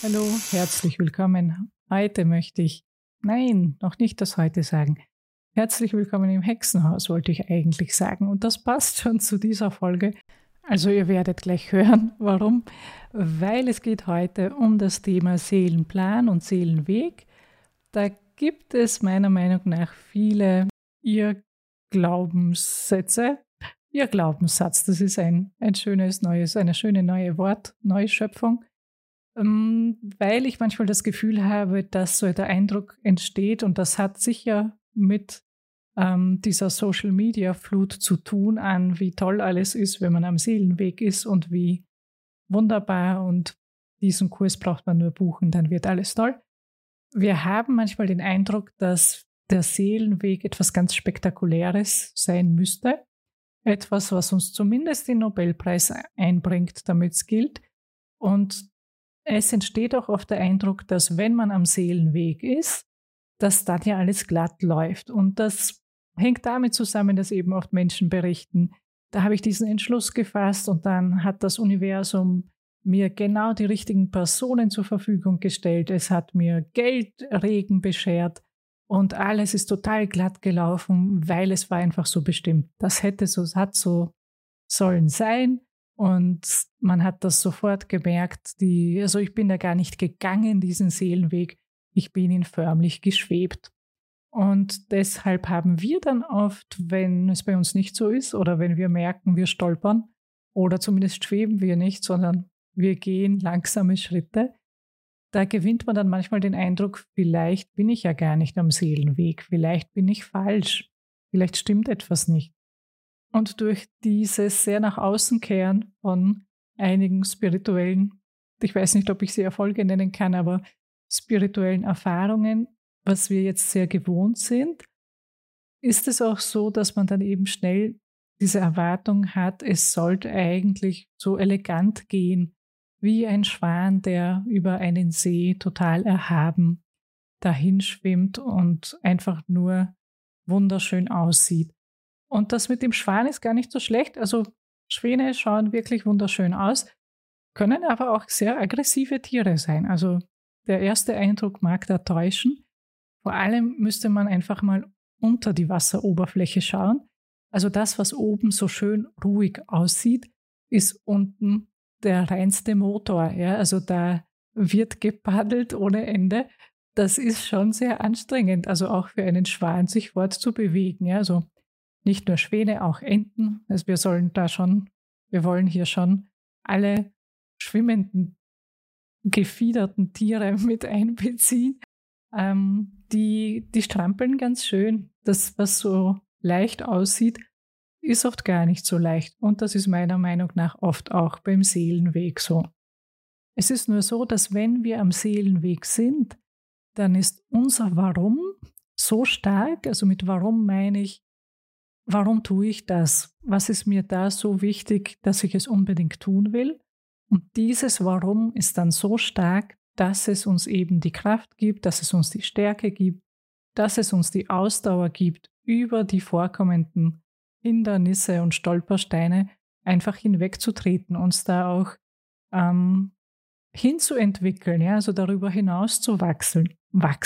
Hallo, herzlich willkommen. Noch nicht das heute sagen. Herzlich willkommen im Hexenhaus, wollte ich eigentlich sagen. Und das passt schon zu dieser Folge. Also ihr werdet gleich hören, warum. Weil es geht heute um das Thema Seelenplan und Seelenweg. Da gibt es meiner Meinung nach viele Irrglaubenssätze. Ihr Glaubenssatz, das ist eine schöne neue Neuschöpfung. Weil ich manchmal das Gefühl habe, dass so der Eindruck entsteht, und das hat sicher mit dieser Social-Media-Flut zu tun, an wie toll alles ist, wenn man am Seelenweg ist und wie wunderbar, und diesen Kurs braucht man nur buchen, dann wird alles toll. Wir haben manchmal den Eindruck, dass der Seelenweg etwas ganz Spektakuläres sein müsste, etwas, was uns zumindest den Nobelpreis einbringt, damit es gilt. Und es entsteht auch oft der Eindruck, dass wenn man am Seelenweg ist, dass dann ja alles glatt läuft. Und das hängt damit zusammen, dass eben oft Menschen berichten, da habe ich diesen Entschluss gefasst und dann hat das Universum mir genau die richtigen Personen zur Verfügung gestellt. Es hat mir Geldregen beschert und alles ist total glatt gelaufen, weil es war einfach so bestimmt. Hat so sollen sein. Und man hat das sofort gemerkt, also ich bin da gar nicht gegangen, diesen Seelenweg, ich bin ihn förmlich geschwebt. Und deshalb haben wir dann oft, wenn es bei uns nicht so ist oder wenn wir merken, wir stolpern oder zumindest schweben wir nicht, sondern wir gehen langsame Schritte, da gewinnt man dann manchmal den Eindruck, vielleicht bin ich ja gar nicht am Seelenweg, vielleicht bin ich falsch, vielleicht stimmt etwas nicht. Und durch dieses sehr nach außen kehren von einigen spirituellen, ich weiß nicht, ob ich sie Erfolge nennen kann, aber spirituellen Erfahrungen, was wir jetzt sehr gewohnt sind, ist es auch so, dass man dann eben schnell diese Erwartung hat, es sollte eigentlich so elegant gehen, wie ein Schwan, der über einen See total erhaben dahin schwimmt und einfach nur wunderschön aussieht. Und das mit dem Schwan ist gar nicht so schlecht. Also Schwäne schauen wirklich wunderschön aus, können aber auch sehr aggressive Tiere sein. Also der erste Eindruck mag da täuschen. Vor allem müsste man einfach mal unter die Wasseroberfläche schauen. Also das, was oben so schön ruhig aussieht, ist unten der reinste Motor. Ja? Also da wird gepaddelt ohne Ende. Das ist schon sehr anstrengend, also auch für einen Schwan, sich fortzubewegen. Ja? Also nicht nur Schwäne, auch Enten. Also wir wollen hier schon alle schwimmenden, gefiederten Tiere mit einbeziehen. Die strampeln ganz schön. Das, was so leicht aussieht, ist oft gar nicht so leicht. Und das ist meiner Meinung nach oft auch beim Seelenweg so. Es ist nur so, dass wenn wir am Seelenweg sind, dann ist unser Warum so stark, also mit Warum meine ich, warum tue ich das? Was ist mir da so wichtig, dass ich es unbedingt tun will? Und dieses Warum ist dann so stark, dass es uns eben die Kraft gibt, dass es uns die Stärke gibt, dass es uns die Ausdauer gibt, über die vorkommenden Hindernisse und Stolpersteine einfach hinwegzutreten, uns da auch hinzuentwickeln, ja, also darüber hinaus zu wachseln.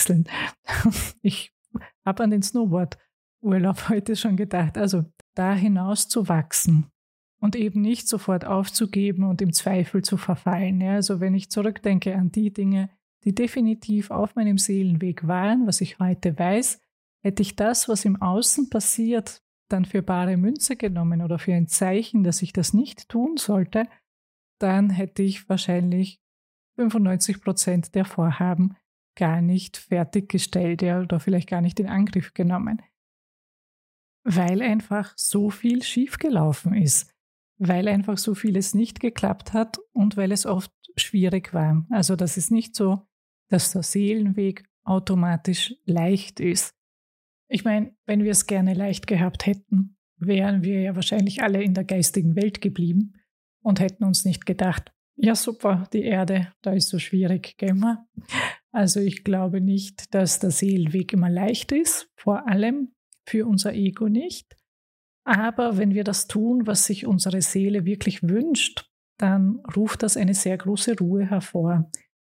Ich habe an den Snowboard-Urlaub heute schon gedacht, also da hinaus zu wachsen und eben nicht sofort aufzugeben und im Zweifel zu verfallen. Ja, also wenn ich zurückdenke an die Dinge, die definitiv auf meinem Seelenweg waren, was ich heute weiß, hätte ich das, was im Außen passiert, dann für bare Münze genommen oder für ein Zeichen, dass ich das nicht tun sollte, dann hätte ich wahrscheinlich 95% der Vorhaben gar nicht fertiggestellt, ja, oder vielleicht gar nicht in Angriff genommen. Weil einfach so viel schiefgelaufen ist, weil einfach so vieles nicht geklappt hat und weil es oft schwierig war. Also das ist nicht so, dass der Seelenweg automatisch leicht ist. Ich meine, wenn wir es gerne leicht gehabt hätten, wären wir ja wahrscheinlich alle in der geistigen Welt geblieben und hätten uns nicht gedacht, ja super, die Erde, da ist so schwierig, gell mal? Also ich glaube nicht, dass der Seelenweg immer leicht ist, vor allem für unser Ego nicht. Aber wenn wir das tun, was sich unsere Seele wirklich wünscht, dann ruft das eine sehr große Ruhe hervor.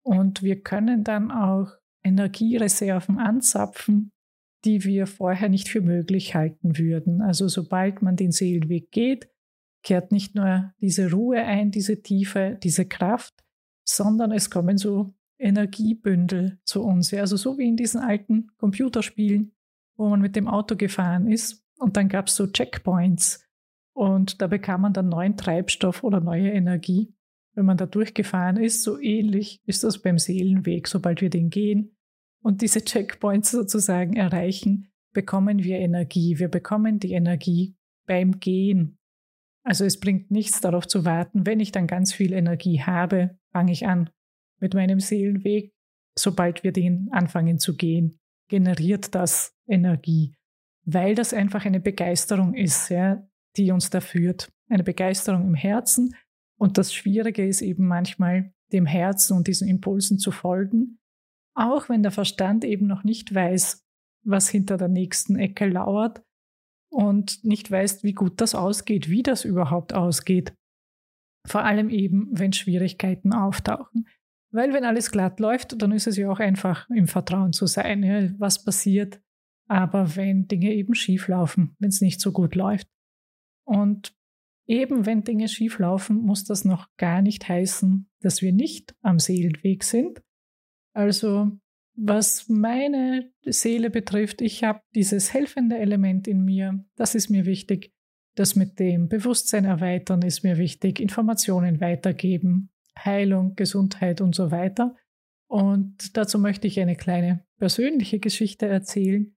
Und wir können dann auch Energiereserven anzapfen, die wir vorher nicht für möglich halten würden. Also sobald man den Seelenweg geht, kehrt nicht nur diese Ruhe ein, diese Tiefe, diese Kraft, sondern es kommen so Energiebündel zu uns. Ja, also so wie in diesen alten Computerspielen, wo man mit dem Auto gefahren ist und dann gab es so Checkpoints und da bekam man dann neuen Treibstoff oder neue Energie, wenn man da durchgefahren ist. So ähnlich ist das beim Seelenweg. Sobald wir den gehen und diese Checkpoints sozusagen erreichen, bekommen wir Energie. Wir bekommen die Energie beim Gehen. Also es bringt nichts darauf zu warten. Wenn ich dann ganz viel Energie habe, fange ich an mit meinem Seelenweg. Sobald wir den anfangen zu gehen, generiert das Energie, weil das einfach eine Begeisterung ist, ja, die uns da führt. Eine Begeisterung im Herzen. Und das Schwierige ist eben manchmal, dem Herzen und diesen Impulsen zu folgen, auch wenn der Verstand eben noch nicht weiß, was hinter der nächsten Ecke lauert und nicht weiß, wie gut das ausgeht, wie das überhaupt ausgeht. Vor allem eben, wenn Schwierigkeiten auftauchen. Weil wenn alles glatt läuft, dann ist es ja auch einfach im Vertrauen zu sein, ja, was passiert. Aber wenn Dinge eben schief laufen, wenn es nicht so gut läuft. Und eben wenn Dinge schief laufen, muss das noch gar nicht heißen, dass wir nicht am Seelenweg sind. Also was meine Seele betrifft, ich habe dieses helfende Element in mir, das ist mir wichtig. Das mit dem Bewusstsein erweitern ist mir wichtig, Informationen weitergeben, Heilung, Gesundheit und so weiter. Und dazu möchte ich eine kleine persönliche Geschichte erzählen.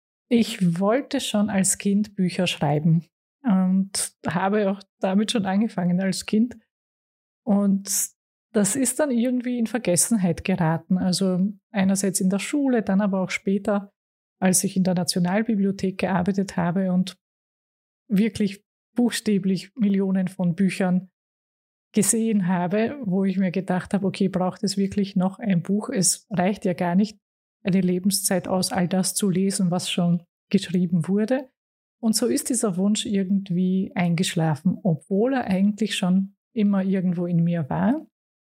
Ich wollte schon als Kind Bücher schreiben und habe auch damit schon angefangen als Kind. Und das ist dann irgendwie in Vergessenheit geraten. Also einerseits in der Schule, dann aber auch später, als ich in der Nationalbibliothek gearbeitet habe und wirklich buchstäblich Millionen von Büchern gesehen habe, wo ich mir gedacht habe, okay, braucht es wirklich noch ein Buch? Es reicht ja gar nicht eine Lebenszeit aus, all das zu lesen, was schon geschrieben wurde. Und so ist dieser Wunsch irgendwie eingeschlafen, obwohl er eigentlich schon immer irgendwo in mir war.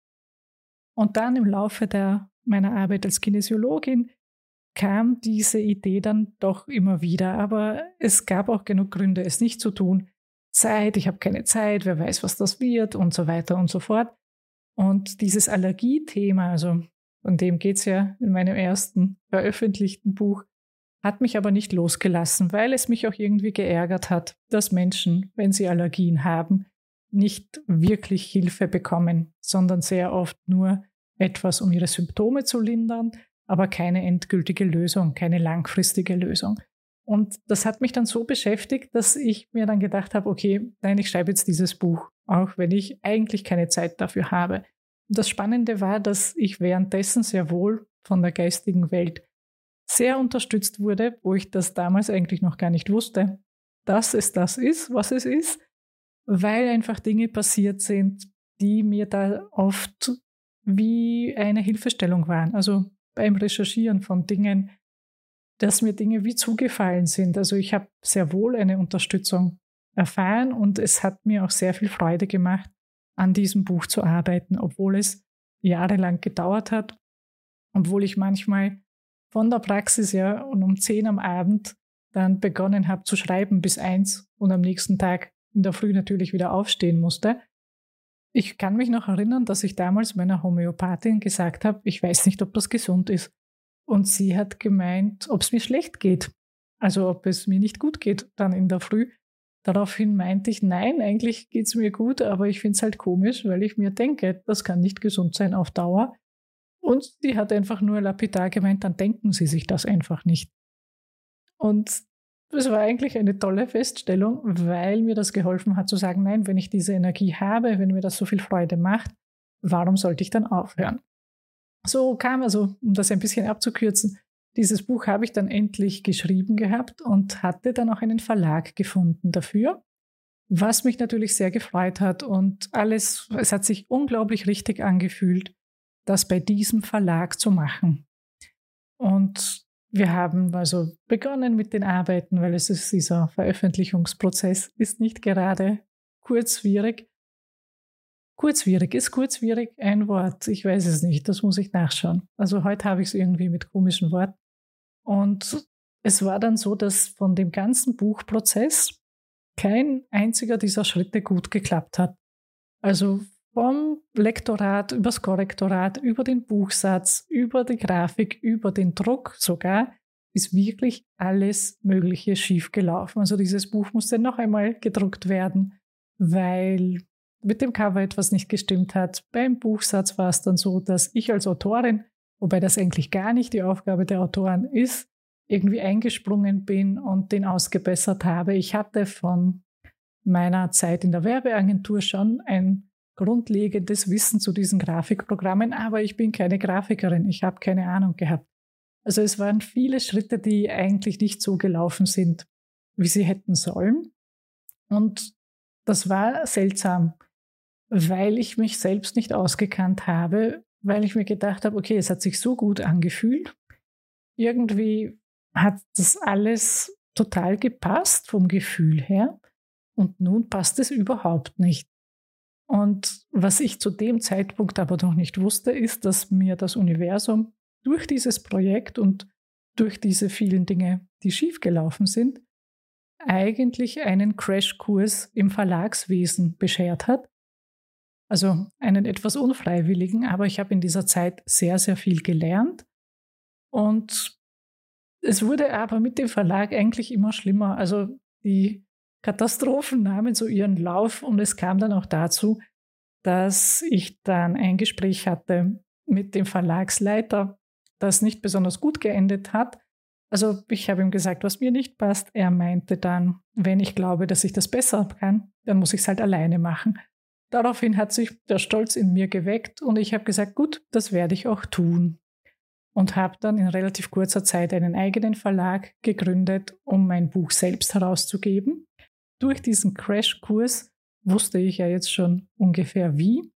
Und dann im Laufe meiner Arbeit als Kinesiologin kam diese Idee dann doch immer wieder. Aber es gab auch genug Gründe, es nicht zu tun. Zeit, ich habe keine Zeit, wer weiß, was das wird und so weiter und so fort. Und dieses Allergiethema, also von dem geht es ja in meinem ersten veröffentlichten Buch, hat mich aber nicht losgelassen, weil es mich auch irgendwie geärgert hat, dass Menschen, wenn sie Allergien haben, nicht wirklich Hilfe bekommen, sondern sehr oft nur etwas, um ihre Symptome zu lindern, aber keine endgültige Lösung, keine langfristige Lösung. Und das hat mich dann so beschäftigt, dass ich mir dann gedacht habe, okay, nein, ich schreibe jetzt dieses Buch, auch wenn ich eigentlich keine Zeit dafür habe. Und das Spannende war, dass ich währenddessen sehr wohl von der geistigen Welt sehr unterstützt wurde, wo ich das damals eigentlich noch gar nicht wusste, dass es das ist, was es ist, weil einfach Dinge passiert sind, die mir da oft wie eine Hilfestellung waren. Also beim Recherchieren von Dingen, dass mir Dinge wie zugefallen sind. Also ich habe sehr wohl eine Unterstützung erfahren und es hat mir auch sehr viel Freude gemacht, an diesem Buch zu arbeiten, obwohl es jahrelang gedauert hat, obwohl ich manchmal von der Praxis ja und um 10 am Abend dann begonnen habe zu schreiben bis 1 und am nächsten Tag in der Früh natürlich wieder aufstehen musste. Ich kann mich noch erinnern, dass ich damals meiner Homöopathin gesagt habe, ich weiß nicht, ob das gesund ist. Und sie hat gemeint, ob es mir schlecht geht. Also ob es mir nicht gut geht dann in der Früh. Daraufhin meinte ich, nein, eigentlich geht es mir gut, aber ich finde es halt komisch, weil ich mir denke, das kann nicht gesund sein auf Dauer. Und sie hat einfach nur lapidar gemeint, dann denken Sie sich das einfach nicht. Und das war eigentlich eine tolle Feststellung, weil mir das geholfen hat zu sagen, nein, wenn ich diese Energie habe, wenn mir das so viel Freude macht, warum sollte ich dann aufhören? So kam also, um das ein bisschen abzukürzen, dieses Buch habe ich dann endlich geschrieben gehabt und hatte dann auch einen Verlag gefunden dafür, was mich natürlich sehr gefreut hat und alles, es hat sich unglaublich richtig angefühlt, das bei diesem Verlag zu machen. Und wir haben also begonnen mit den Arbeiten, weil es ist, dieser Veröffentlichungsprozess ist nicht gerade kurzfristig. Kurzwierig. Ist kurzwierig ein Wort? Ich weiß es nicht, das muss ich nachschauen. Also heute habe ich es irgendwie mit komischen Worten. Und es war dann so, dass von dem ganzen Buchprozess kein einziger dieser Schritte gut geklappt hat. Also vom Lektorat übers Korrektorat, über den Buchsatz, über die Grafik, über den Druck sogar, ist wirklich alles Mögliche schiefgelaufen. Also dieses Buch musste noch einmal gedruckt werden, weil mit dem Cover etwas nicht gestimmt hat. Beim Buchsatz war es dann so, dass ich als Autorin, wobei das eigentlich gar nicht die Aufgabe der Autoren ist, irgendwie eingesprungen bin und den ausgebessert habe. Ich hatte von meiner Zeit in der Werbeagentur schon ein grundlegendes Wissen zu diesen Grafikprogrammen, aber ich bin keine Grafikerin, ich habe keine Ahnung gehabt. Also es waren viele Schritte, die eigentlich nicht so gelaufen sind, wie sie hätten sollen. Und das war seltsam, weil ich mich selbst nicht ausgekannt habe, weil ich mir gedacht habe, okay, es hat sich so gut angefühlt. Irgendwie hat das alles total gepasst vom Gefühl her und nun passt es überhaupt nicht. Und was ich zu dem Zeitpunkt aber noch nicht wusste, ist, dass mir das Universum durch dieses Projekt und durch diese vielen Dinge, die schiefgelaufen sind, eigentlich einen Crashkurs im Verlagswesen beschert hat. Also einen etwas unfreiwilligen, aber ich habe in dieser Zeit sehr, sehr viel gelernt. Und es wurde aber mit dem Verlag eigentlich immer schlimmer. Also die Katastrophen nahmen so ihren Lauf und es kam dann auch dazu, dass ich dann ein Gespräch hatte mit dem Verlagsleiter, das nicht besonders gut geendet hat. Also ich habe ihm gesagt, was mir nicht passt. Er meinte dann, wenn ich glaube, dass ich das besser kann, dann muss ich es halt alleine machen. Daraufhin hat sich der Stolz in mir geweckt und ich habe gesagt, gut, das werde ich auch tun. Und habe dann in relativ kurzer Zeit einen eigenen Verlag gegründet, um mein Buch selbst herauszugeben. Durch diesen Crashkurs wusste ich ja jetzt schon ungefähr wie.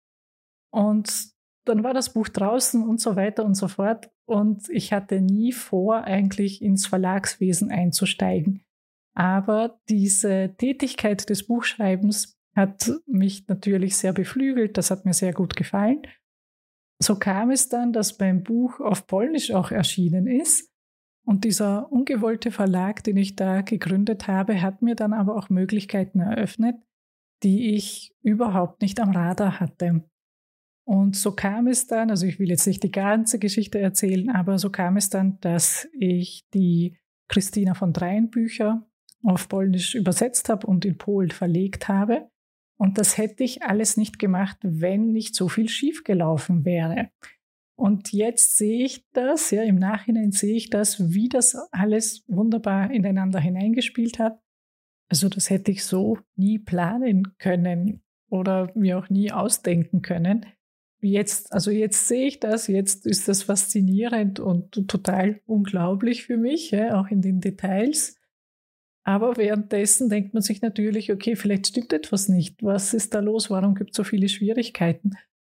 Und dann war das Buch draußen und so weiter und so fort. Und ich hatte nie vor, eigentlich ins Verlagswesen einzusteigen. Aber diese Tätigkeit des Buchschreibens hat mich natürlich sehr beflügelt. Das hat mir sehr gut gefallen. So kam es dann, dass mein Buch auf Polnisch auch erschienen ist. Und dieser ungewollte Verlag, den ich da gegründet habe, hat mir dann aber auch Möglichkeiten eröffnet, die ich überhaupt nicht am Radar hatte. Und so kam es dann, also ich will jetzt nicht die ganze Geschichte erzählen, aber so kam es dann, dass ich die Christina von Dreien Bücher auf Polnisch übersetzt habe und in Polen verlegt habe. Und das hätte ich alles nicht gemacht, wenn nicht so viel schiefgelaufen wäre. Und jetzt sehe ich das, ja, im Nachhinein sehe ich das, wie das alles wunderbar ineinander hineingespielt hat. Also das hätte ich so nie planen können oder mir auch nie ausdenken können. Jetzt sehe ich das, jetzt ist das faszinierend und total unglaublich für mich, ja, auch in den Details. Aber währenddessen denkt man sich natürlich, okay, vielleicht stimmt etwas nicht. Was ist da los? Warum gibt es so viele Schwierigkeiten?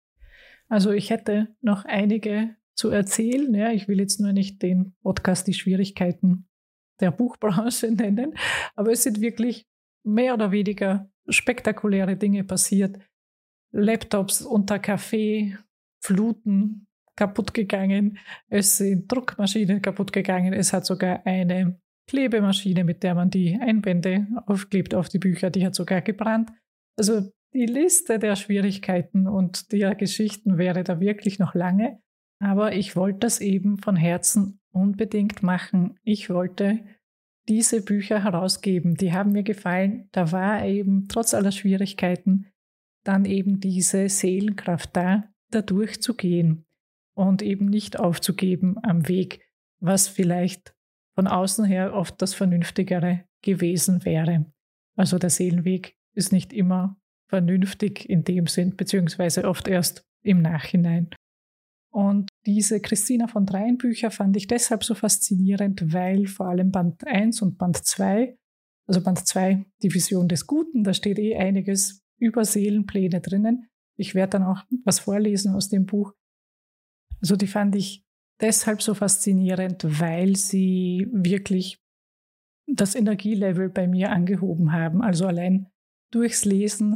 Also ich hätte noch einige zu erzählen. Ja, ich will jetzt nur nicht den Podcast die Schwierigkeiten der Buchbranche nennen, aber es sind wirklich mehr oder weniger spektakuläre Dinge passiert. Laptops unter Kaffee, Fluten kaputt gegangen, es sind Druckmaschinen kaputt gegangen, es hat sogar eine Klebemaschine, mit der man die Einbände aufklebt auf die Bücher, die hat sogar gebrannt. Also die Liste der Schwierigkeiten und der Geschichten wäre da wirklich noch lange, aber ich wollte das eben von Herzen unbedingt machen. Ich wollte diese Bücher herausgeben, die haben mir gefallen. Da war eben trotz aller Schwierigkeiten dann eben diese Seelenkraft da durchzugehen und eben nicht aufzugeben am Weg, was vielleicht von außen her oft das Vernünftigere gewesen wäre. Also der Seelenweg ist nicht immer vernünftig in dem Sinn, beziehungsweise oft erst im Nachhinein. Und diese Christina von Dreien Bücher fand ich deshalb so faszinierend, weil vor allem Band 1 und Band 2, also Band 2, die Vision des Guten, da steht einiges über Seelenpläne drinnen. Ich werde dann auch was vorlesen aus dem Buch. Also die fand ich deshalb so faszinierend, weil sie wirklich das Energielevel bei mir angehoben haben. Also allein durchs Lesen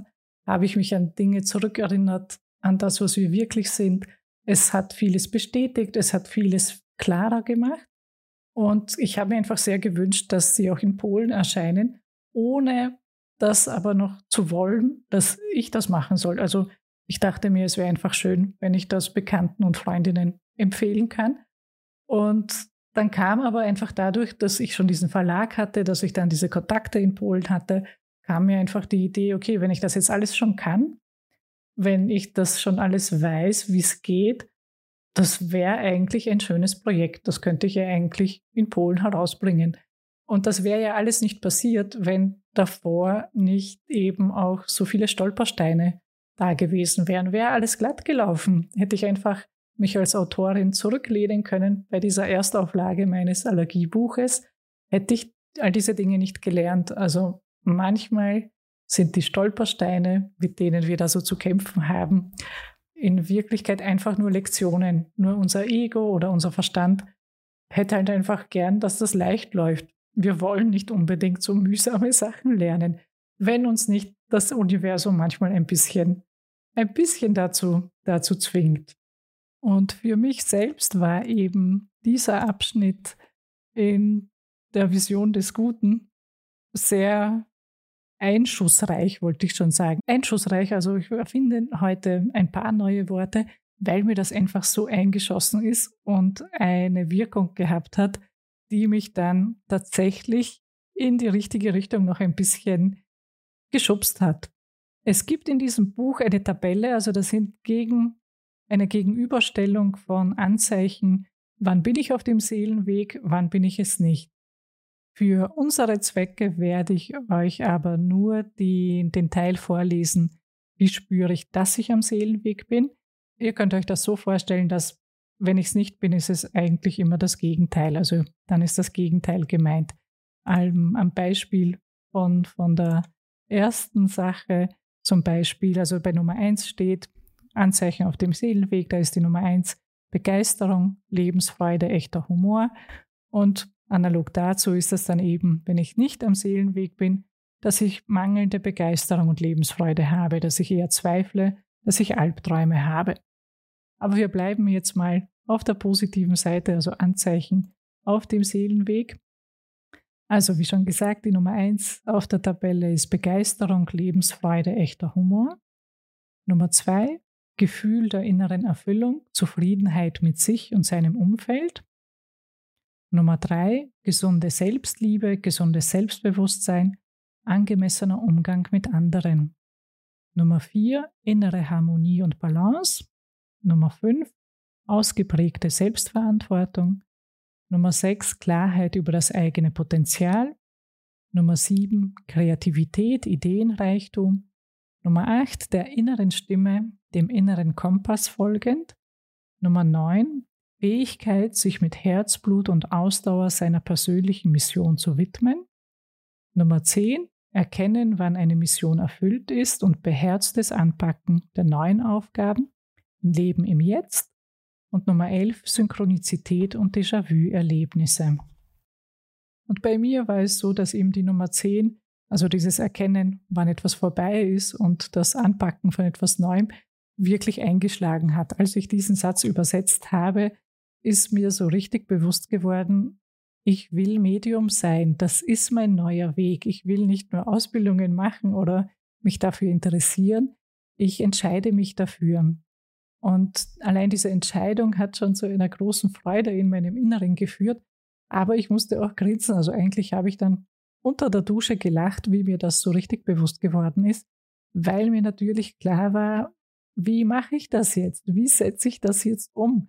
habe ich mich an Dinge zurückerinnert, an das, was wir wirklich sind. Es hat vieles bestätigt, es hat vieles klarer gemacht. Und ich habe mir einfach sehr gewünscht, dass sie auch in Polen erscheinen, ohne das aber noch zu wollen, dass ich das machen soll. Also ich dachte mir, es wäre einfach schön, wenn ich das Bekannten und Freundinnen empfehlen kann. Und dann kam aber einfach dadurch, dass ich schon diesen Verlag hatte, dass ich dann diese Kontakte in Polen hatte, kam mir einfach die Idee, okay, wenn ich das jetzt alles schon kann, wenn ich das schon alles weiß, wie es geht, das wäre eigentlich ein schönes Projekt. Das könnte ich ja eigentlich in Polen herausbringen. Und das wäre ja alles nicht passiert, wenn davor nicht eben auch so viele Stolpersteine da gewesen wären. Wäre alles glatt gelaufen, hätte ich einfach mich als Autorin zurücklehnen können bei dieser Erstauflage meines Allergiebuches, hätte ich all diese Dinge nicht gelernt. Also manchmal sind die Stolpersteine, mit denen wir da so zu kämpfen haben, in Wirklichkeit einfach nur Lektionen. Nur unser Ego oder unser Verstand hätte halt einfach gern, dass das leicht läuft. Wir wollen nicht unbedingt so mühsame Sachen lernen, wenn uns nicht das Universum manchmal ein bisschen dazu zwingt. Und für mich selbst war eben dieser Abschnitt in der Vision des Guten sehr einschussreich, wollte ich schon sagen. Einschussreich, also ich erfinde heute ein paar neue Worte, weil mir das einfach so eingeschossen ist und eine Wirkung gehabt hat, die mich dann tatsächlich in die richtige Richtung noch ein bisschen geschubst hat. Es gibt in diesem Buch eine Tabelle, also das sind eine Gegenüberstellung von Anzeichen, wann bin ich auf dem Seelenweg, wann bin ich es nicht. Für unsere Zwecke werde ich euch aber nur den Teil vorlesen, wie spüre ich, dass ich am Seelenweg bin. Ihr könnt euch das so vorstellen, dass wenn ich es nicht bin, ist es eigentlich immer das Gegenteil. Also dann ist das Gegenteil gemeint. Am Beispiel von der ersten Sache, zum Beispiel, also bei Nummer 1 steht Anzeichen auf dem Seelenweg, da ist die Nummer 1 Begeisterung, Lebensfreude, echter Humor. Und analog dazu ist es dann eben, wenn ich nicht am Seelenweg bin, dass ich mangelnde Begeisterung und Lebensfreude habe, dass ich eher zweifle, dass ich Albträume habe. Aber wir bleiben jetzt mal auf der positiven Seite, also Anzeichen auf dem Seelenweg. Also wie schon gesagt, die Nummer 1 auf der Tabelle ist Begeisterung, Lebensfreude, echter Humor. Nummer 2, Gefühl der inneren Erfüllung, Zufriedenheit mit sich und seinem Umfeld. Nummer 3, gesunde Selbstliebe, gesundes Selbstbewusstsein, angemessener Umgang mit anderen. Nummer 4, innere Harmonie und Balance. Nummer 5, ausgeprägte Selbstverantwortung. Nummer 6, Klarheit über das eigene Potenzial. Nummer 7, Kreativität, Ideenreichtum. Nummer 8, der inneren Stimme, dem inneren Kompass folgend. Nummer 9, Fähigkeit, sich mit Herzblut und Ausdauer seiner persönlichen Mission zu widmen. Nummer 10, erkennen, wann eine Mission erfüllt ist und beherztes Anpacken der neuen Aufgaben, Leben im Jetzt. Und Nummer 11, Synchronizität und Déjà-vu-Erlebnisse. Und bei mir war es so, dass eben die Nummer 10, also dieses Erkennen, wann etwas vorbei ist und das Anpacken von etwas Neuem, wirklich eingeschlagen hat. Als ich diesen Satz übersetzt habe, ist mir so richtig bewusst geworden, ich will Medium sein, das ist mein neuer Weg. Ich will nicht nur Ausbildungen machen oder mich dafür interessieren, ich entscheide mich dafür. Und allein diese Entscheidung hat schon zu einer großen Freude in meinem Inneren geführt. Aber ich musste auch grinsen. Also eigentlich habe ich dann unter der Dusche gelacht, wie mir das so richtig bewusst geworden ist, weil mir natürlich klar war, wie mache ich das jetzt? Wie setze ich das jetzt um?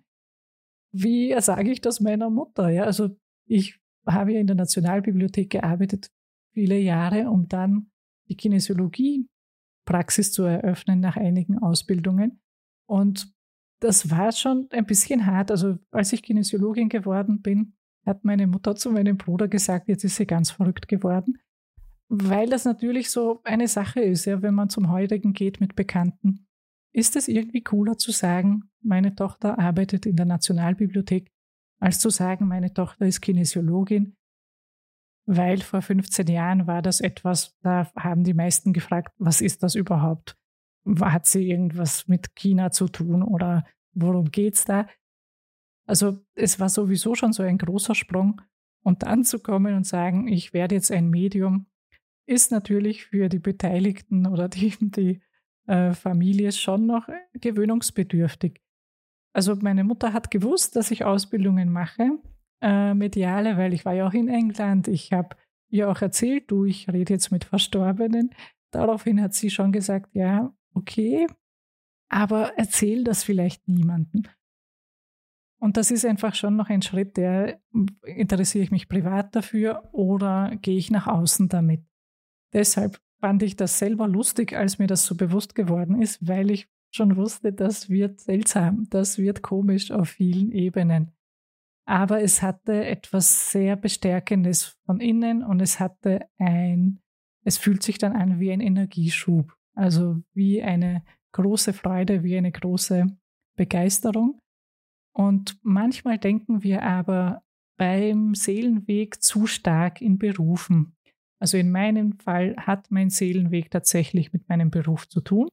Wie sage ich das meiner Mutter? Ja, also ich habe ja in der Nationalbibliothek gearbeitet, viele Jahre, um dann die Kinesiologie-Praxis zu eröffnen nach einigen Ausbildungen. Und das war schon ein bisschen hart. Also als ich Kinesiologin geworden bin, hat meine Mutter zu meinem Bruder gesagt, jetzt ist sie ganz verrückt geworden, weil das natürlich so eine Sache ist, ja, wenn man zum Heurigen geht mit Bekannten, ist es irgendwie cooler zu sagen, meine Tochter arbeitet in der Nationalbibliothek, als zu sagen, meine Tochter ist Kinesiologin, weil vor 15 Jahren war das etwas, da haben die meisten gefragt, was ist das überhaupt? hat sie irgendwas mit China zu tun oder worum geht's da? Also es war sowieso schon so ein großer Sprung. Und dann zu kommen und sagen, ich werde jetzt ein Medium, ist natürlich für die Beteiligten oder die Familie schon noch gewöhnungsbedürftig. Also meine Mutter hat gewusst, dass ich Ausbildungen mache, mediale, weil ich war ja auch in England. Ich habe ihr auch erzählt, ich rede jetzt mit Verstorbenen. Daraufhin hat sie schon gesagt, ja, okay, aber erzähl das vielleicht niemandem. Und das ist einfach schon noch ein Schritt, interessiere ich mich privat dafür oder gehe ich nach außen damit? Deshalb fand ich das selber lustig, als mir das so bewusst geworden ist, weil ich schon wusste, das wird seltsam, das wird komisch auf vielen Ebenen. Aber es hatte etwas sehr Bestärkendes von innen und es fühlt sich dann an wie ein Energieschub, also wie eine große Freude, wie eine große Begeisterung. Und manchmal denken wir aber beim Seelenweg zu stark in Berufen. Also in meinem Fall hat mein Seelenweg tatsächlich mit meinem Beruf zu tun.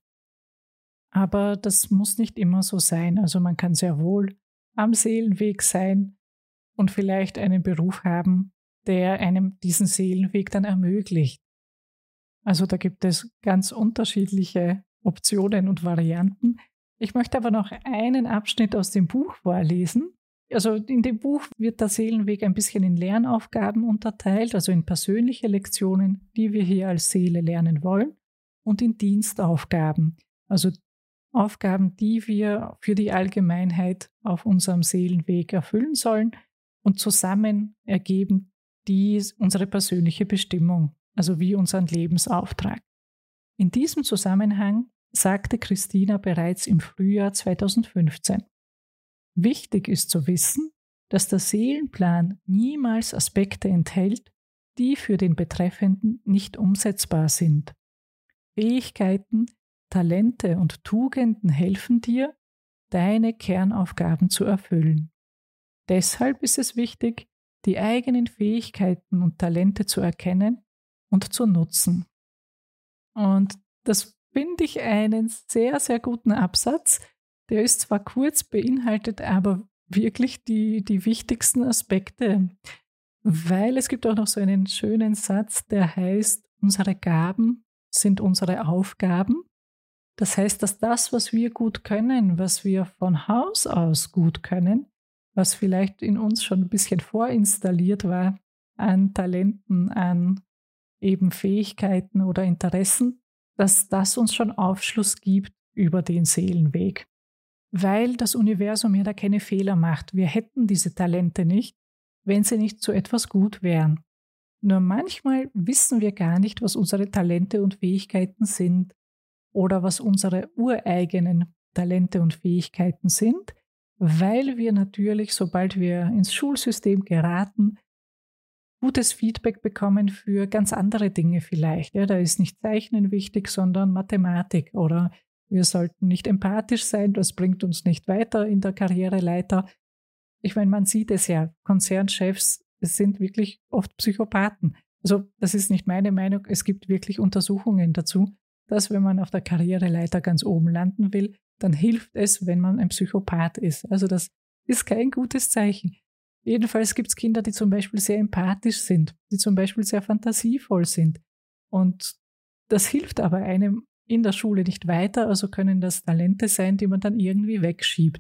Aber das muss nicht immer so sein. Also man kann sehr wohl am Seelenweg sein und vielleicht einen Beruf haben, der einem diesen Seelenweg dann ermöglicht. Also da gibt es ganz unterschiedliche Optionen und Varianten. Ich möchte aber noch einen Abschnitt aus dem Buch vorlesen. Also in dem Buch wird der Seelenweg ein bisschen in Lernaufgaben unterteilt, also in persönliche Lektionen, die wir hier als Seele lernen wollen, und in Dienstaufgaben, also Aufgaben, die wir für die Allgemeinheit auf unserem Seelenweg erfüllen sollen und zusammen ergeben die unsere persönliche Bestimmung, also wie unseren Lebensauftrag. In diesem Zusammenhang sagte Christina bereits im Frühjahr 2015: Wichtig ist zu wissen, dass der Seelenplan niemals Aspekte enthält, die für den Betreffenden nicht umsetzbar sind. Fähigkeiten, Talente und Tugenden helfen dir, deine Kernaufgaben zu erfüllen. Deshalb ist es wichtig, die eigenen Fähigkeiten und Talente zu erkennen und zu nutzen. Und das finde ich einen sehr, sehr guten Absatz. Der ist zwar kurz, beinhaltet aber wirklich die wichtigsten Aspekte, weil es gibt auch noch so einen schönen Satz, der heißt, unsere Gaben sind unsere Aufgaben. Das heißt, dass das, was wir gut können, was wir von Haus aus gut können, was vielleicht in uns schon ein bisschen vorinstalliert war an Talenten, an eben Fähigkeiten oder Interessen, dass das uns schon Aufschluss gibt über den Seelenweg. Weil das Universum ja da keine Fehler macht. Wir hätten diese Talente nicht, wenn sie nicht zu etwas gut wären. Nur manchmal wissen wir gar nicht, was unsere Talente und Fähigkeiten sind oder was unsere ureigenen Talente und Fähigkeiten sind, weil wir natürlich, sobald wir ins Schulsystem geraten, gutes Feedback bekommen für ganz andere Dinge vielleicht. Ja, da ist nicht Zeichnen wichtig, sondern Mathematik, oder wir sollten nicht empathisch sein, das bringt uns nicht weiter in der Karriereleiter. Ich meine, man sieht es ja, Konzernchefs sind wirklich oft Psychopathen. Also das ist nicht meine Meinung, es gibt wirklich Untersuchungen dazu, dass wenn man auf der Karriereleiter ganz oben landen will, dann hilft es, wenn man ein Psychopath ist. Also das ist kein gutes Zeichen. Jedenfalls gibt es Kinder, die zum Beispiel sehr empathisch sind, die zum Beispiel sehr fantasievoll sind. Und das hilft aber einem in der Schule nicht weiter, also können das Talente sein, die man dann irgendwie wegschiebt.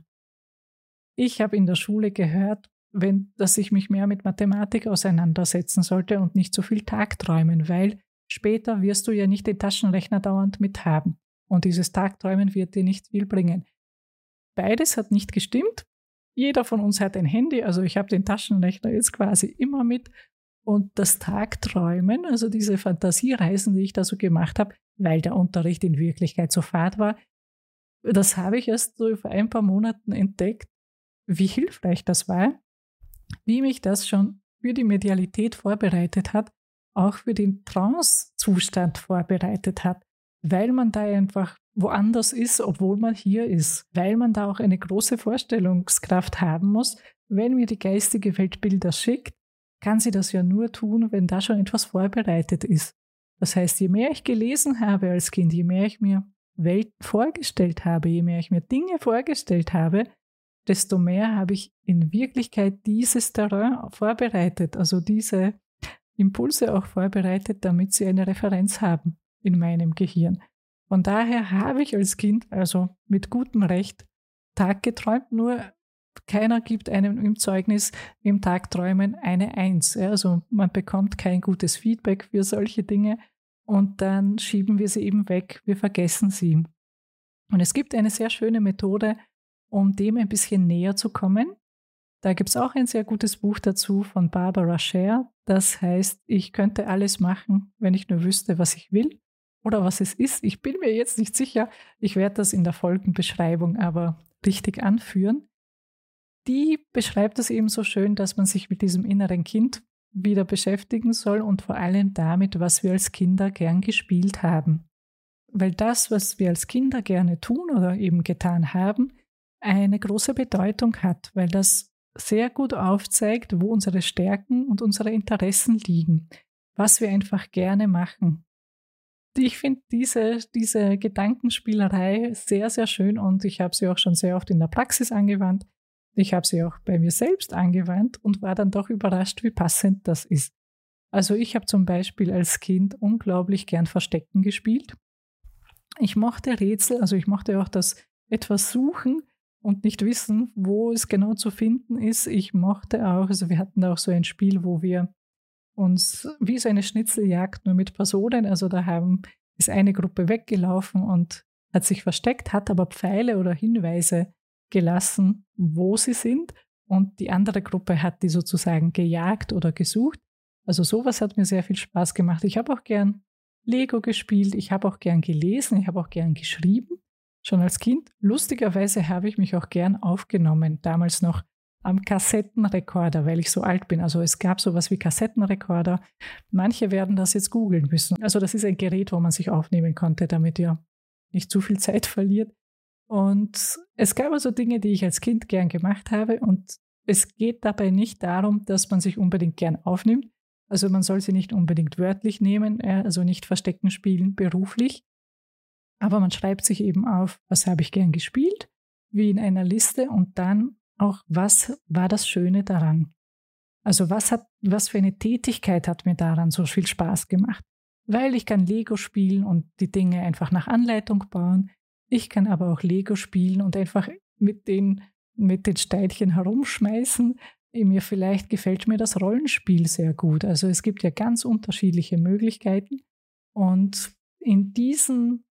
Ich habe in der Schule gehört, dass ich mich mehr mit Mathematik auseinandersetzen sollte und nicht so viel Tagträumen, weil später wirst du ja nicht den Taschenrechner dauernd mit haben. Und dieses Tagträumen wird dir nicht viel bringen. Beides hat nicht gestimmt. Jeder von uns hat ein Handy, also ich habe den Taschenrechner jetzt quasi immer mit. Und das Tagträumen, also diese Fantasiereisen, die ich da so gemacht habe, weil der Unterricht in Wirklichkeit so fad war, das habe ich erst so vor ein paar Monaten entdeckt, wie hilfreich das war, wie mich das schon für die Medialität vorbereitet hat, auch für den Trance-Zustand vorbereitet hat, weil man da einfach woanders ist, obwohl man hier ist, weil man da auch eine große Vorstellungskraft haben muss. Wenn mir die geistige Welt Bilder schickt, kann sie das ja nur tun, wenn da schon etwas vorbereitet ist. Das heißt, je mehr ich gelesen habe als Kind, je mehr ich mir Welten vorgestellt habe, je mehr ich mir Dinge vorgestellt habe, desto mehr habe ich in Wirklichkeit dieses Terrain vorbereitet, also diese Impulse auch vorbereitet, damit sie eine Referenz haben in meinem Gehirn. Von daher habe ich als Kind also mit gutem Recht Tag geträumt, nur keiner gibt einem im Zeugnis im Tagträumen eine 1. Ja, also man bekommt kein gutes Feedback für solche Dinge und dann schieben wir sie eben weg, wir vergessen sie. Und es gibt eine sehr schöne Methode, um dem ein bisschen näher zu kommen. Da gibt es auch ein sehr gutes Buch dazu von Barbara Sher. Das heißt, ich könnte alles machen, wenn ich nur wüsste, was ich will oder was es ist. Ich bin mir jetzt nicht sicher. Ich werde das in der Folgenbeschreibung aber richtig anführen. Die beschreibt es eben so schön, dass man sich mit diesem inneren Kind wieder beschäftigen soll und vor allem damit, was wir als Kinder gern gespielt haben. Weil das, was wir als Kinder gerne tun oder eben getan haben, eine große Bedeutung hat, weil das sehr gut aufzeigt, wo unsere Stärken und unsere Interessen liegen, was wir einfach gerne machen. Ich finde diese Gedankenspielerei sehr, sehr schön und ich habe sie auch schon sehr oft in der Praxis angewandt. Ich habe sie auch bei mir selbst angewandt und war dann doch überrascht, wie passend das ist. Also ich habe zum Beispiel als Kind unglaublich gern Verstecken gespielt. Ich mochte Rätsel, also ich mochte auch das etwas suchen und nicht wissen, wo es genau zu finden ist. Ich mochte auch, also wir hatten da auch so ein Spiel, wo wir uns wie so eine Schnitzeljagd nur mit Personen, also ist eine Gruppe weggelaufen und hat sich versteckt, hat aber Pfeile oder Hinweise gelassen, wo sie sind und die andere Gruppe hat die sozusagen gejagt oder gesucht. Also sowas hat mir sehr viel Spaß gemacht. Ich habe auch gern Lego gespielt, ich habe auch gern gelesen, ich habe auch gern geschrieben, schon als Kind. Lustigerweise habe ich mich auch gern aufgenommen, damals noch am Kassettenrekorder, weil ich so alt bin. Also es gab sowas wie Kassettenrekorder. Manche werden das jetzt googeln müssen. Also das ist ein Gerät, wo man sich aufnehmen konnte, damit ihr nicht zu viel Zeit verliert. Und es gab also Dinge, die ich als Kind gern gemacht habe und es geht dabei nicht darum, dass man sich unbedingt gern aufnimmt. Also man soll sie nicht unbedingt wörtlich nehmen, also nicht Verstecken spielen beruflich, aber man schreibt sich eben auf, was habe ich gern gespielt, wie in einer Liste und dann auch, was war das Schöne daran? Also was für eine Tätigkeit hat mir daran so viel Spaß gemacht? Weil ich kann Lego spielen und die Dinge einfach nach Anleitung bauen. Ich kann aber auch Lego spielen und einfach mit den Steinchen herumschmeißen. Vielleicht gefällt mir das Rollenspiel sehr gut. Also es gibt ja ganz unterschiedliche Möglichkeiten. Und in diesen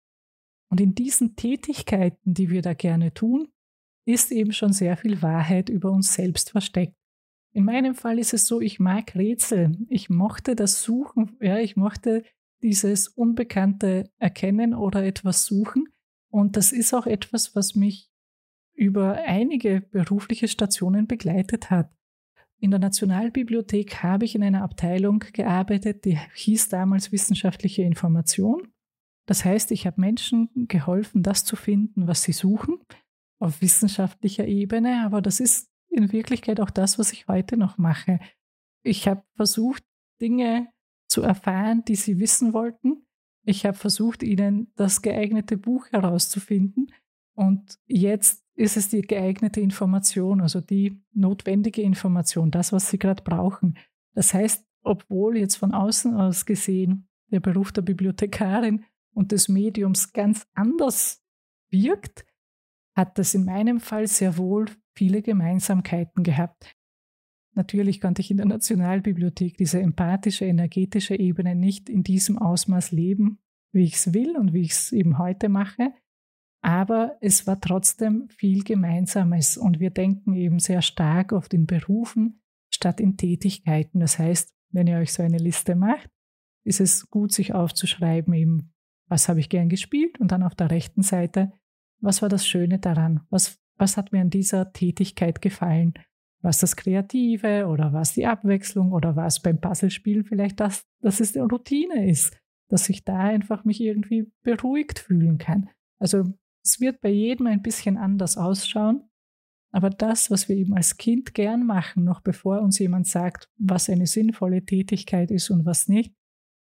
Tätigkeiten, die wir da gerne tun, ist eben schon sehr viel Wahrheit über uns selbst versteckt. In meinem Fall ist es so, ich mag Rätsel. Ich mochte das Suchen, ja, ich mochte dieses Unbekannte erkennen oder etwas suchen. Und das ist auch etwas, was mich über einige berufliche Stationen begleitet hat. In der Nationalbibliothek habe ich in einer Abteilung gearbeitet, die hieß damals wissenschaftliche Information. Das heißt, ich habe Menschen geholfen, das zu finden, was sie suchen, auf wissenschaftlicher Ebene, aber das ist in Wirklichkeit auch das, was ich heute noch mache. Ich habe versucht, Dinge zu erfahren, die sie wissen wollten. Ich habe versucht, ihnen das geeignete Buch herauszufinden und jetzt ist es die geeignete Information, also die notwendige Information, das, was sie gerade brauchen. Das heißt, obwohl jetzt von außen aus gesehen der Beruf der Bibliothekarin und des Mediums ganz anders wirkt, hat das in meinem Fall sehr wohl viele Gemeinsamkeiten gehabt. Natürlich konnte ich in der Nationalbibliothek diese empathische, energetische Ebene nicht in diesem Ausmaß leben, wie ich es will und wie ich es eben heute mache. Aber es war trotzdem viel Gemeinsames und wir denken eben sehr stark auf den Berufen statt in Tätigkeiten. Das heißt, wenn ihr euch so eine Liste macht, ist es gut, sich aufzuschreiben, eben, was habe ich gern gespielt und dann auf der rechten Seite, was war das Schöne daran? Was hat mir an dieser Tätigkeit gefallen? Was das Kreative oder was die Abwechslung oder was beim Puzzlespielen vielleicht dass es eine Routine ist, dass ich da einfach mich irgendwie beruhigt fühlen kann. Also es wird bei jedem ein bisschen anders ausschauen, aber das, was wir eben als Kind gern machen, noch bevor uns jemand sagt, was eine sinnvolle Tätigkeit ist und was nicht,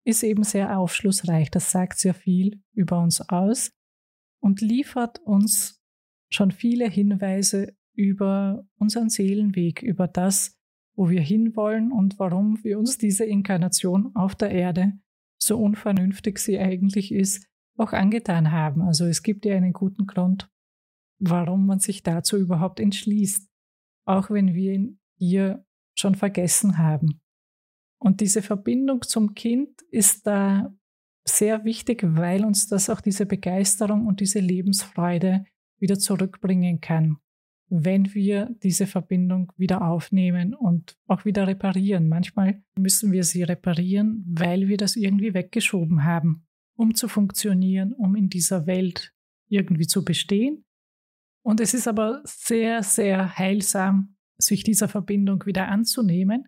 ist eben sehr aufschlussreich. Das sagt sehr viel über uns aus und liefert uns schon viele Hinweise über unseren Seelenweg, über das, wo wir hinwollen und warum wir uns diese Inkarnation auf der Erde, so unvernünftig sie eigentlich ist, auch angetan haben. Also es gibt ja einen guten Grund, warum man sich dazu überhaupt entschließt, auch wenn wir ihn hier schon vergessen haben. Und diese Verbindung zum Kind ist da sehr wichtig, weil uns das auch diese Begeisterung und diese Lebensfreude wieder zurückbringen kann, wenn wir diese Verbindung wieder aufnehmen und auch wieder reparieren. Manchmal müssen wir sie reparieren, weil wir das irgendwie weggeschoben haben, um zu funktionieren, um in dieser Welt irgendwie zu bestehen. Und es ist aber sehr, sehr heilsam, sich dieser Verbindung wieder anzunehmen,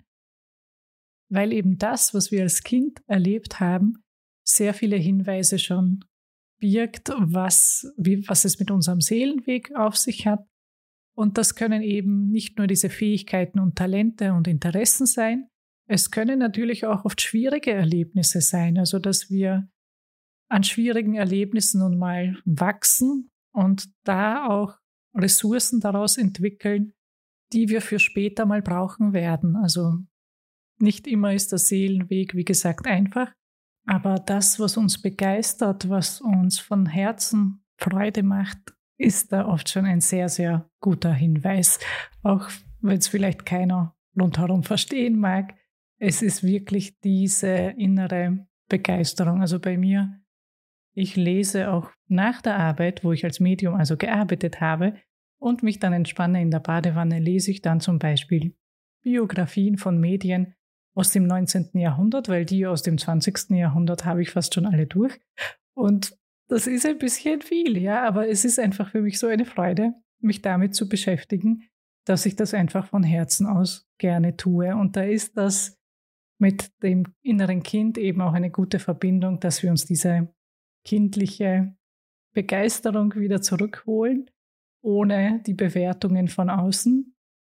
weil eben das, was wir als Kind erlebt haben, sehr viele Hinweise schon birgt, was es mit unserem Seelenweg auf sich hat. Und das können eben nicht nur diese Fähigkeiten und Talente und Interessen sein, es können natürlich auch oft schwierige Erlebnisse sein, also dass wir an schwierigen Erlebnissen nun mal wachsen und da auch Ressourcen daraus entwickeln, die wir für später mal brauchen werden. Also nicht immer ist der Seelenweg, wie gesagt, einfach, aber das, was uns begeistert, was uns von Herzen Freude macht, ist da oft schon ein sehr, sehr guter Hinweis. Auch wenn es vielleicht keiner rundherum verstehen mag, es ist wirklich diese innere Begeisterung. Also bei mir, ich lese auch nach der Arbeit, wo ich als Medium also gearbeitet habe und mich dann entspanne in der Badewanne, lese ich dann zum Beispiel Biografien von Medien aus dem 19. Jahrhundert, weil die aus dem 20. Jahrhundert habe ich fast schon alle durch. Und das ist ein bisschen viel, ja, aber es ist einfach für mich so eine Freude, mich damit zu beschäftigen, dass ich das einfach von Herzen aus gerne tue. Und da ist das mit dem inneren Kind eben auch eine gute Verbindung, dass wir uns diese kindliche Begeisterung wieder zurückholen, ohne die Bewertungen von außen.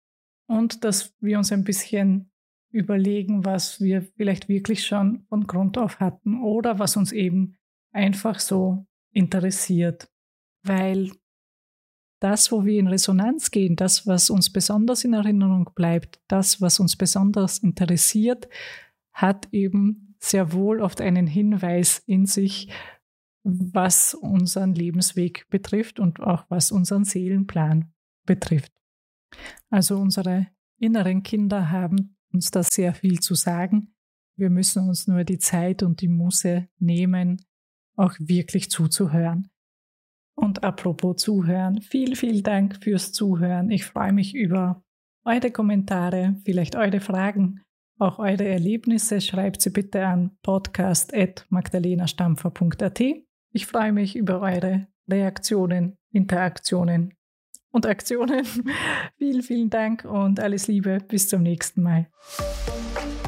Und dass wir uns ein bisschen überlegen, was wir vielleicht wirklich schon von Grund auf hatten oder was uns eben einfach so interessiert. Weil das, wo wir in Resonanz gehen, das, was uns besonders in Erinnerung bleibt, das, was uns besonders interessiert, hat eben sehr wohl oft einen Hinweis in sich, was unseren Lebensweg betrifft und auch was unseren Seelenplan betrifft. Also unsere inneren Kinder haben uns da sehr viel zu sagen. Wir müssen uns nur die Zeit und die Muße nehmen, auch wirklich zuzuhören. Und apropos Zuhören, vielen Dank fürs Zuhören. Ich freue mich über eure Kommentare, vielleicht eure Fragen, auch eure Erlebnisse. Schreibt sie bitte an podcast@magdalenastampfer.at. Ich freue mich über eure Reaktionen, Interaktionen und Aktionen. Vielen Dank und alles Liebe. Bis zum nächsten Mal.